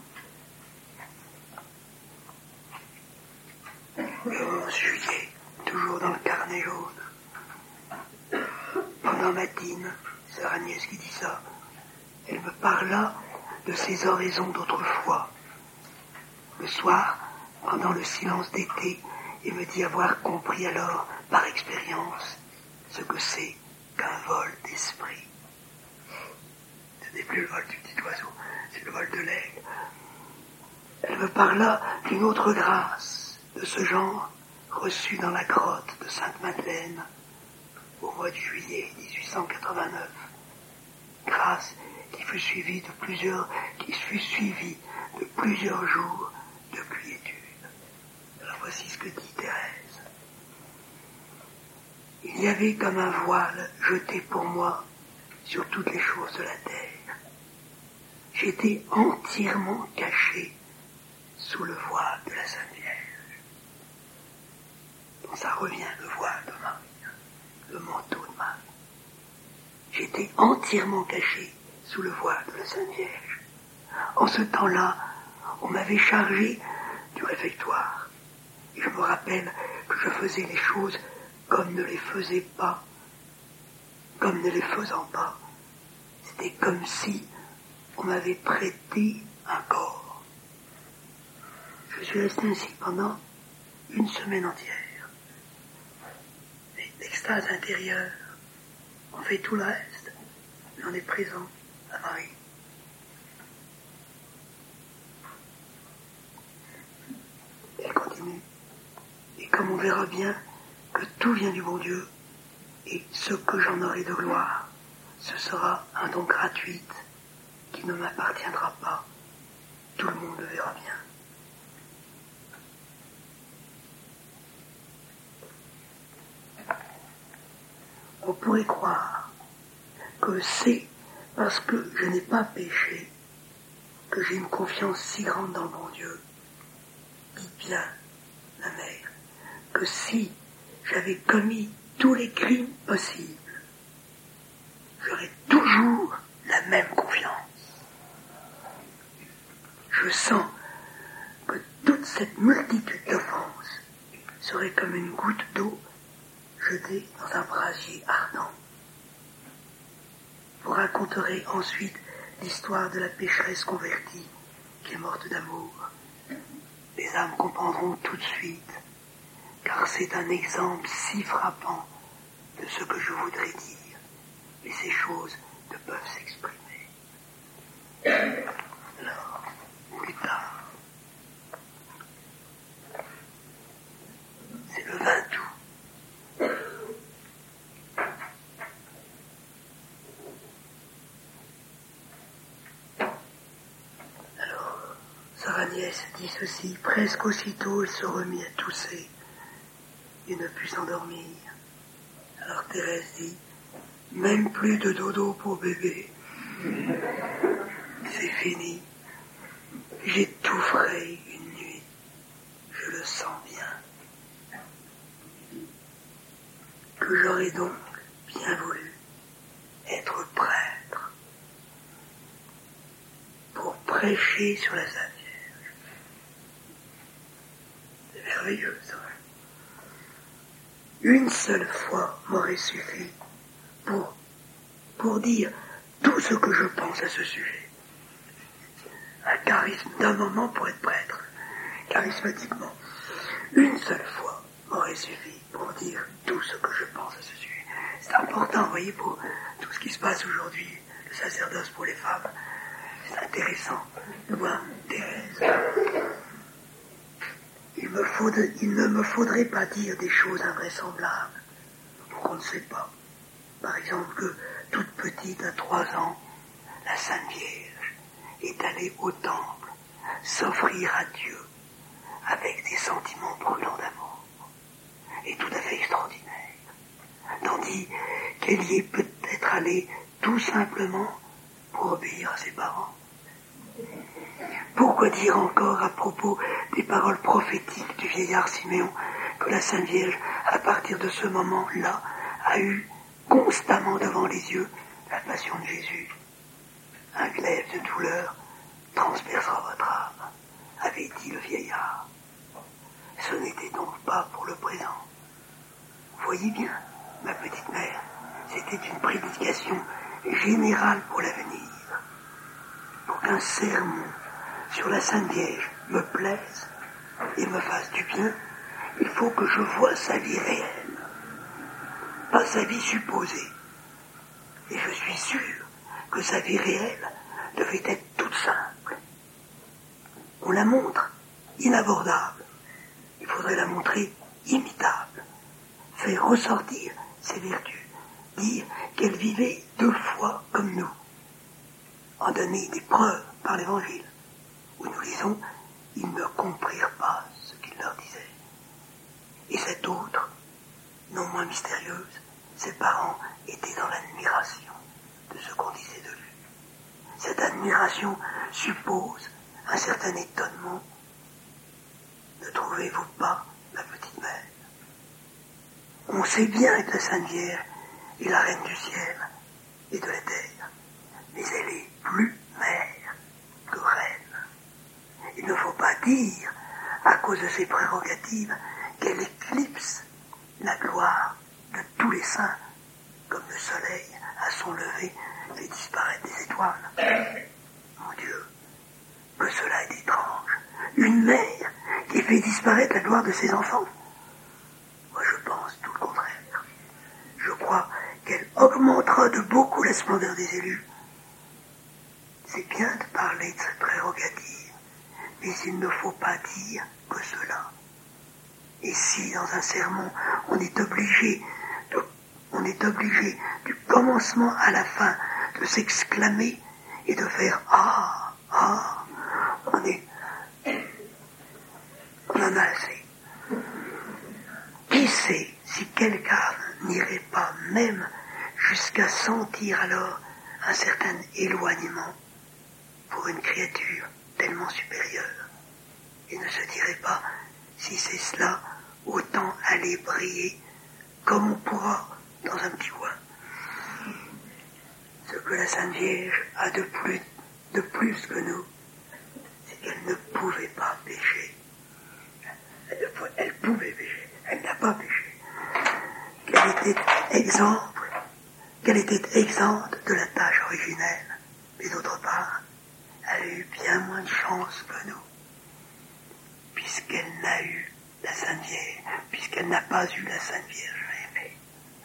Le onze juillet, toujours dans le carnet jaune, pendant matine, Sœur Agnès qui dit ça, elle me parla de ses oraisons d'autrefois. Le soir, pendant le silence d'été, elle me dit avoir compris alors, par expérience, ce que c'est qu'un vol d'esprit. Ce n'est plus le vol du petit oiseau, c'est le vol de l'aigle. Elle me parla d'une autre grâce, de ce genre, reçue dans la grotte de Sainte-Madeleine, au mois de juillet dix-huit cent quatre-vingt-neuf. Grâce qui fut suivie de plusieurs, qui fut suivie de plusieurs jours de quiétude. Alors voici ce que dit Thérèse. Il y avait comme un voile jeté pour moi sur toutes les choses de la terre. J'étais entièrement caché sous le voile de la Sainte Vierge. Donc ça revient, le voile de Marie, le manteau de Marie. J'étais entièrement caché sous le voile de la Sainte Vierge. En ce temps-là, on m'avait chargé du réfectoire. Et je me rappelle que je faisais les choses comme ne les faisais pas, comme ne les faisant pas. C'était comme si on m'avait prêté un corps. Je suis resté ainsi pendant une semaine entière. Et l'extase intérieure, on fait tout le reste, mais on est présent à Marie. Elle continue. Et comme on verra bien que tout vient du bon Dieu, et ce que j'en aurai de gloire, ce sera un don gratuit qui ne m'appartiendra pas, tout le monde le verra bien. On pourrait croire que c'est parce que je n'ai pas péché que j'ai une confiance si grande dans le bon Dieu. Dit bien la mère que si j'avais commis tous les crimes possibles, j'aurais toujours la même confiance. Je sens que toute cette multitude d'offenses serait comme une goutte d'eau jetée dans un brasier ardent. Vous raconterez ensuite l'histoire de la pécheresse convertie qui est morte d'amour. Les âmes comprendront tout de suite, car c'est un exemple si frappant de ce que je voudrais dire, mais ces choses ne peuvent s'exprimer. Alors, plus tard, c'est le vingt août. Alors, Sœur Agnès dit ceci, presque aussitôt elle se remit à tousser et ne put s'endormir. Alors Thérèse dit, même plus de dodo pour bébé. C'est fini. J'étoufferai une nuit. Je le sens bien. Que j'aurais donc bien voulu être prêtre pour prêcher sur la Sainte Vierge. C'est merveilleux, ça. Une seule fois m'aurait suffi pour, pour dire tout ce que je pense à ce sujet. Un charisme d'un moment pour être prêtre, charismatiquement. Une seule fois m'aurait suffi pour dire tout ce que je pense à ce sujet. C'est important, vous voyez, pour tout ce qui se passe aujourd'hui, le sacerdoce pour les femmes. C'est intéressant de voir Thérèse. Il, me faudrait, il ne me faudrait pas dire des choses invraisemblables qu'on ne sait pas. Par exemple que, toute petite, à trois ans, la Sainte Vierge est allée au temple s'offrir à Dieu avec des sentiments brûlants d'amour et tout à fait extraordinaires. Tandis qu'elle y est peut-être allée tout simplement pour obéir à ses parents. Pourquoi dire encore à propos des paroles prophétiques du vieillard Siméon que la Sainte Vierge, à partir de ce moment-là, a eu constamment devant les yeux la passion de Jésus. Un glaive de douleur transpercera votre âme, avait dit le vieillard. Ce n'était donc pas pour le présent. Vous voyez bien, ma petite mère, c'était une prédication générale pour l'avenir. Pour qu'un sermon sur la Sainte Vierge me plaise et me fasse du bien, il faut que je voie sa vie réelle, pas sa vie supposée. Et je suis sûr que sa vie réelle devait être toute simple. On la montre inabordable, il faudrait la montrer imitable, faire ressortir ses vertus, dire qu'elle vivait deux fois comme nous, en donner des preuves par l'Évangile, où nous lisons « Ils ne comprirent pas ce qu'il leur disait ». Et cette autre, non moins mystérieuse, ses parents étaient dans l'admiration de ce qu'on disait de lui. Cette admiration suppose un certain étonnement. Ne trouvez-vous pas, ma petite mère? On sait bien que la Sainte Vierge est la reine du ciel et de la terre, mais elle est plus mère que reine. Il ne faut pas dire, à cause de ses prérogatives, qu'elle éclipse la gloire de tous les saints, comme le soleil, à son lever, fait disparaître des étoiles. Mon Dieu, que cela est étrange. Une mère qui fait disparaître la gloire de ses enfants. Moi, je pense tout le contraire. Je crois qu'elle augmentera de beaucoup la splendeur des élus. C'est bien de parler de cette prérogative, mais il ne faut pas dire que cela. Et si, dans un sermon, on est obligé, de, on est obligé du commencement à la fin de s'exclamer et de faire « Ah, ah », on est en a assez. Qui sait si quelqu'un n'irait pas même jusqu'à sentir alors un certain éloignement pour une créature tellement supérieure, et ne se dirait pas, si c'est cela, autant aller briller comme on pourra dans un petit coin. Ce que la Sainte Vierge a de plus, de plus que nous, c'est qu'elle ne pouvait pas pécher. Elle, elle pouvait pécher, elle n'a pas péché. Qu'elle était exemple, qu'elle était exempte de la tâche originelle, mais d'autre part, elle a eu bien moins de chance que nous, puisqu'elle n'a eu la Sainte Vierge, puisqu'elle n'a pas eu la Sainte Vierge aimée.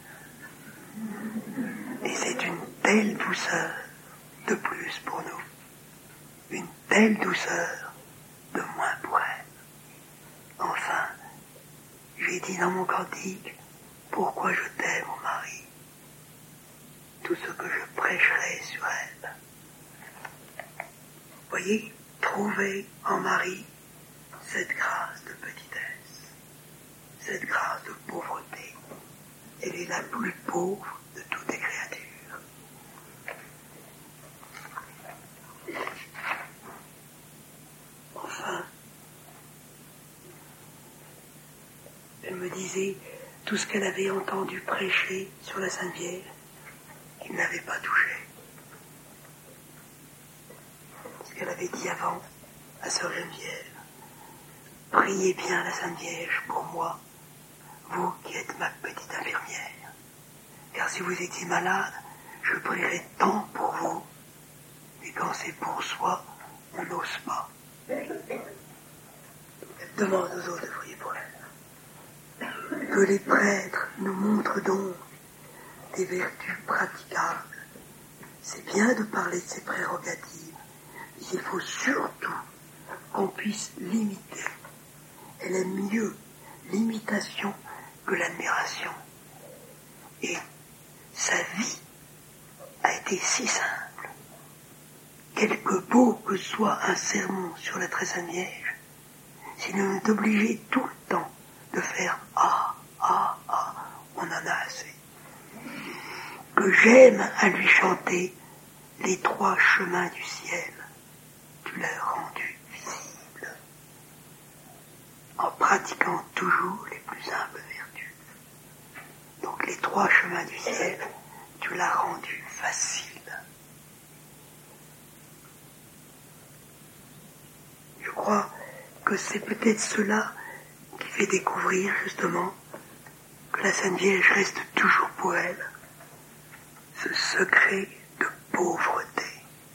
Et c'est une telle douceur de plus pour nous, une telle douceur de moins pour elle. Enfin, j'ai dit dans mon cantique, pourquoi je t'aime, mon mari, tout ce que je prêcherai sur elle. Voyez, trouvez en Marie cette grâce de petitesse, cette grâce de pauvreté. Elle est la plus pauvre de toutes les créatures. Enfin, elle me disait tout ce qu'elle avait entendu prêcher sur la Sainte Vierge, qu'il n'avait pas touché. Ce qu'elle avait dit avant à Sœur Geneviève. Priez bien la Sainte Vierge pour moi, vous qui êtes ma petite infirmière. Car si vous étiez malade, je prierai tant pour vous. Et quand c'est pour soi, on n'ose pas. Elle demande aux autres de prier pour elle. Que les prêtres nous montrent donc des vertus praticables. C'est bien de parler de ses prérogatives, mais il faut surtout qu'on puisse l'imiter. Elle aime mieux l'imitation que l'admiration. Et sa vie a été si simple. Quelque beau que soit un sermon sur la Très Sainte Vierge, si nous est obligé tout le temps de faire « Ah, ah, ah », on en a assez. Que j'aime à lui chanter les trois chemins du ciel, tu l'as rendu visible, en pratiquant toujours les plus humbles vertus. Donc les trois chemins du ciel, tu l'as rendu facile. Je crois que c'est peut-être cela qui fait découvrir justement que la Sainte Vierge reste toujours pour elle ce secret de pauvreté,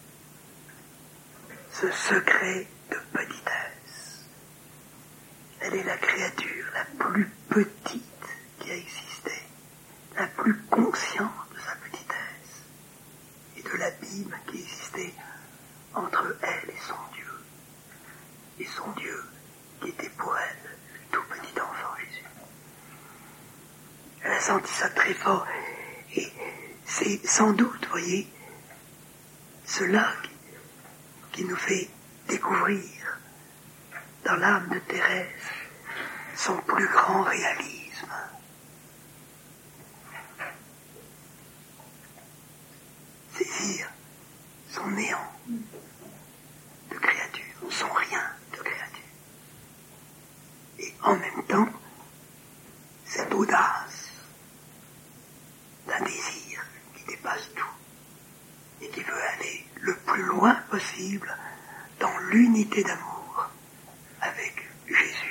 ce secret de petitesse. Elle est la créature la plus petite qui a existé, la plus consciente de sa petitesse et de l'abîme qui existait entre elle et son Dieu. Et son Dieu qui était pour elle le tout petit enfant Jésus. Elle a senti ça très fort et c'est sans doute, voyez, cela qui, qui nous fait découvrir dans l'âme de Thérèse son plus grand réalisme. Saisir son néant de créature, son rien de créature. Et en même temps, cette audace d'un désir qui dépasse tout et qui veut aller le plus loin possible dans l'unité d'amour avec Jésus.